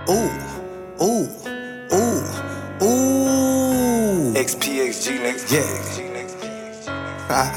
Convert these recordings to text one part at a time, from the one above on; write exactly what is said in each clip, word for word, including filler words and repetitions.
Ooh, ooh, ooh, ooh. X P X G niggas. Yeah. Ah.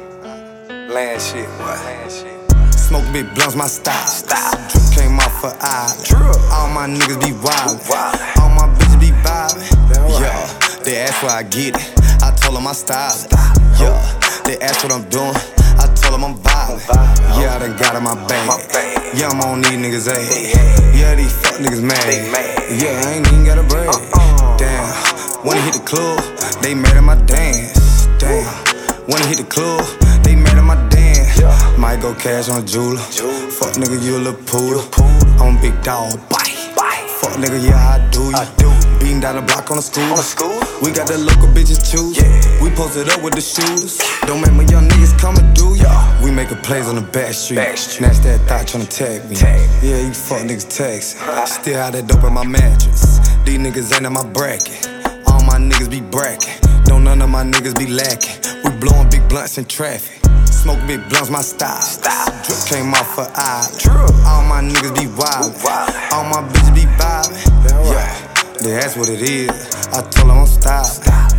Land shit, boy. Land shit. Smoke big blunts, my style. Style. Drip came off for eye. Drip. All my niggas be wild. Wild. All my bitches be vibing. Right. Yeah. They ask where I get it. I told them I style it. Yeah. They ask what I'm doing. I told them I'm vibing. Yeah, I done got in my bag. My bag. Yeah, I'm on these niggas' ass. Hey. Yeah, these fuck niggas mad. They mad. Yeah, I ain't even got a break. Uh-uh. Damn. When I hit the club, they mad at my dance. Damn. When I hit the club, they mad at my dance. Yeah. Might go cash on a jeweler. Jeweler. Fuck nigga, you a little poodle. poodle. I'm a big dog. Bye. Bye. Fuck nigga, yeah, I do you. I do. Beating down the block on the school. On the school. We got the local bitches choose. Yeah. We posted up with the shooters. Don't make my young niggas come and do ya. We making plays on the back street. Back street. Snatch that thought tryna tag me. Tag. Yeah, you fuck niggas text. Still had that dope in my mattress. These niggas ain't in my bracket. All my niggas be bracking. Don't none of my niggas be lacking. We blowing big blunts in traffic. Smoke big blunts, my style. Style. Drip came off for eye. Drip. All my niggas be wild. Wild. All my bitches be vibing. Right. Yeah. They ask what it is. I told them I'm styling.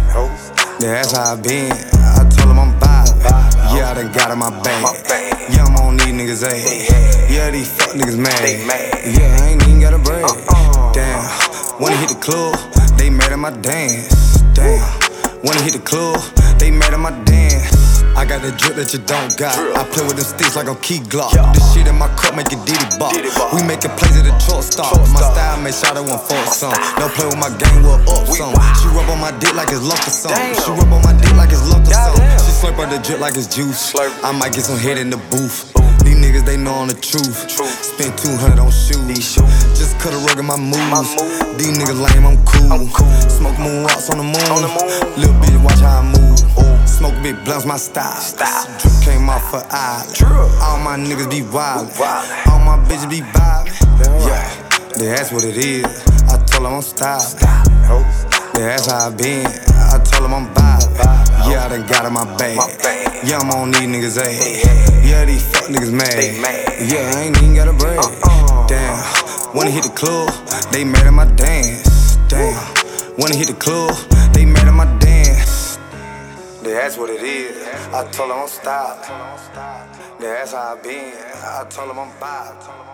They ask how I been. I told them I'm vibing. Yeah, I done got in my bag. My bag. Yeah, I'm on these niggas' ass. Yeah, these fuck niggas mad. They mad. Yeah, I ain't even got a break. Uh-uh. Damn. When I hit the club, they mad at my dance. Damn. When I hit the club, they mad at my dance. I got that drip that you don't got. Drip. I play with them sticks like I'm Key Glock. Yeah. This shit in my cup make it diddy bop. Diddy bop. We making plays at the short stop. Short My stop. style make sure they want for some. Don't play with my game, we'll up We some. wild. She rub on my dick like it's luck or something. Damn. She rub on my dick like it's luck or something. Goddamn. She slurp on the drip like it's juice. Slurp. I might get some head in the booth. These niggas, they know on the truth. Truth. Spend two hundred on shoes. These shoes. Just cut a rug in my moves. My move. These niggas lame, I'm cool. I'm cool. Smoke moon rocks on the moon. On the moon. Little bitch, watch how I move. Ooh. Smoke big blunts, my style. Style. Drip came off for eye. Drip. All my niggas be wild. Wild. All my bitches be vibing. Right. Yeah. They ask what it is. I told them I'm styling. They ask how I been. I told them I'm vibing. Yeah, I done got in my bag. My bag. Yeah, I'm on these niggas' ass. Hey. Yeah, these fuck niggas mad. They mad. Yeah, I ain't even got a break. Uh-uh. Damn. When I hit the club, they mad at my dance. Damn. When I hit the club, they mad at my dance. They ask what it is. I told them I'm styling. They ask how I been. I told them I'm vibing.